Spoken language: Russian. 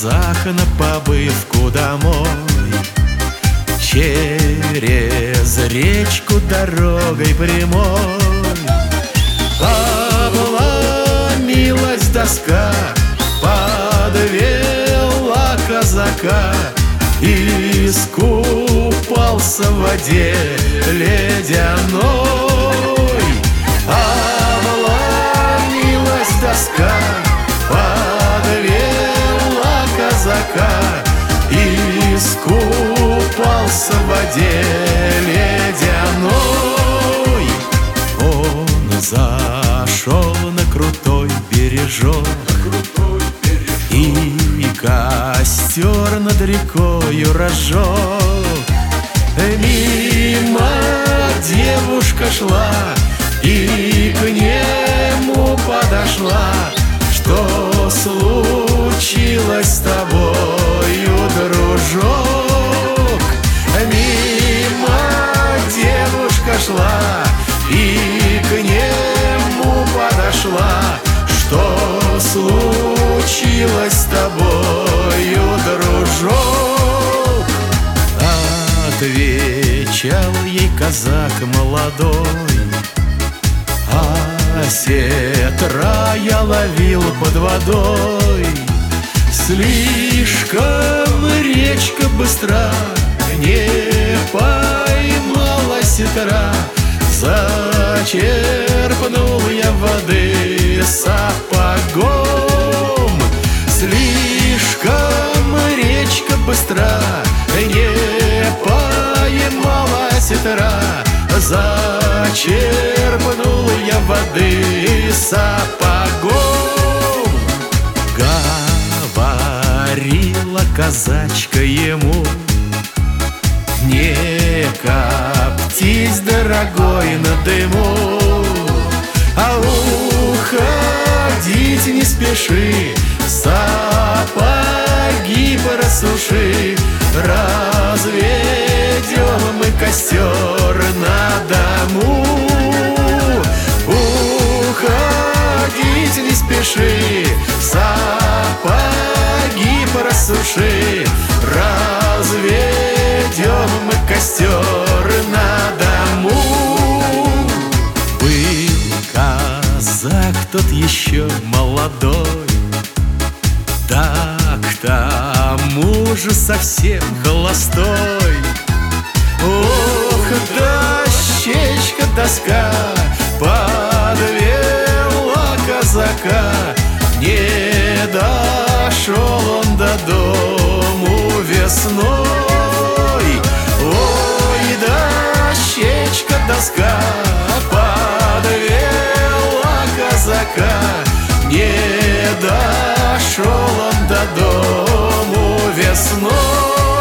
казах на побывку домой. Через речку дорогой прямой обломилась доска, подвела казака, и искупался в воде ледяной. Обломилась доска, подвела казака, и искупался в воде ледяной. Он зашел на крутой бережок, и костер над рекою разжег. Мимо девушка шла и к нему подошла. Что случилось с тобою, дружок? Мимо девушка шла и к нему подошла. Что случилось с тобою, дружок? Отвечал ей казак молодой: а сетра я ловил под водой. Слишком речка быстра, не поймала сетра. Зачерпнул я воды сапогом. Слишком речка быстра, не поймала сетра. Зачерпнул я воды сапогом. Говорила казачка ему: не коптись, дорогой, на дыму, а уходить не спеши, сапоги просуши. Разведем мы костер на дому. Уходить не спеши, сапоги просуши. Разведем мы костер на дому. Был казак тот еще молодой, да к тому же совсем холостой. Ох, дощечка, доска подвела казака. Не дошел он до дому весной. Ой, дощечка, доска подвела казака. Не дошел он до дому весной.